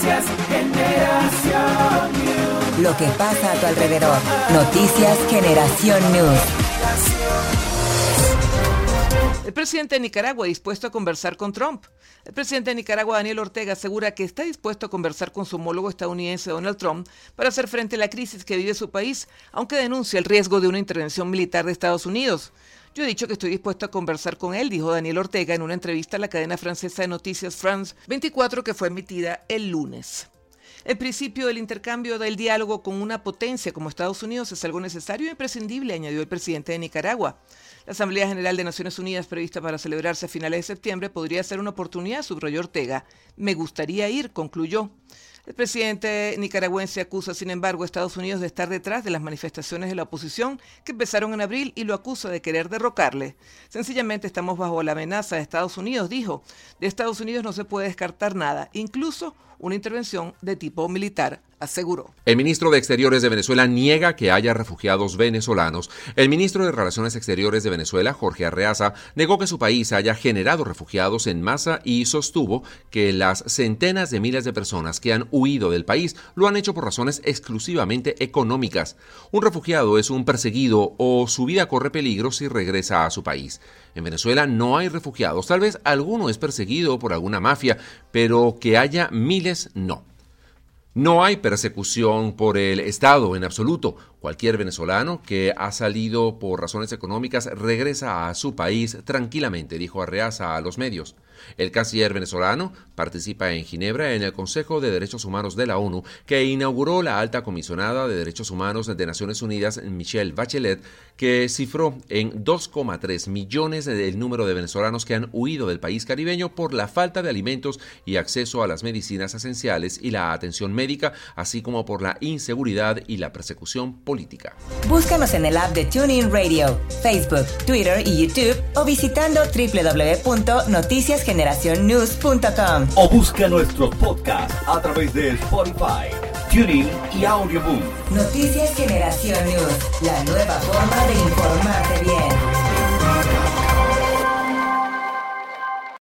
Noticias Generación News. Lo que pasa a tu alrededor. Noticias Generación News. El presidente de Nicaragua dispuesto a conversar con Trump. El presidente de Nicaragua, Daniel Ortega, asegura que está dispuesto a conversar con su homólogo estadounidense Donald Trump para hacer frente a la crisis que vive su país, aunque denuncia el riesgo de una intervención militar de Estados Unidos. Yo he dicho que estoy dispuesto a conversar con él, dijo Daniel Ortega en una entrevista a la cadena francesa de noticias France 24 que fue emitida el lunes. El principio del intercambio del diálogo con una potencia como Estados Unidos es algo necesario e imprescindible, añadió el presidente de Nicaragua. La Asamblea General de Naciones Unidas, prevista para celebrarse a finales de septiembre, podría ser una oportunidad, subrayó Ortega. Me gustaría ir, concluyó. El presidente nicaragüense acusa, sin embargo, a Estados Unidos de estar detrás de las manifestaciones de la oposición que empezaron en abril y lo acusa de querer derrocarle. Sencillamente estamos bajo la amenaza de Estados Unidos, dijo. De Estados Unidos no se puede descartar nada, incluso una intervención de tipo militar, aseguró. El ministro de Exteriores de Venezuela niega que haya refugiados venezolanos. El ministro de Relaciones Exteriores de Venezuela, Jorge Arreaza, negó que su país haya generado refugiados en masa y sostuvo que las centenas de miles de personas que han huido del país lo han hecho por razones exclusivamente económicas. Un refugiado es un perseguido o su vida corre peligro si regresa a su país. En Venezuela no hay refugiados, tal vez alguno es perseguido por alguna mafia, pero que haya miles, no. No hay persecución por el Estado en absoluto. Cualquier venezolano que ha salido por razones económicas regresa a su país tranquilamente, dijo Arreaza a los medios. El canciller venezolano participa en Ginebra en el Consejo de Derechos Humanos de la ONU, que inauguró la alta comisionada de Derechos Humanos de Naciones Unidas, Michelle Bachelet, que cifró en 2,3 millones el número de venezolanos que han huido del país caribeño por la falta de alimentos y acceso a las medicinas esenciales y la atención médica, así como por la inseguridad y la persecución política. Búscanos en el app de TuneIn Radio, Facebook, Twitter y YouTube o visitando www.noticiasgeneracionnews.com. O busca nuestros podcasts a través de Spotify, TuneIn y Audioboom. Noticias Generación News, la nueva forma de informarte bien.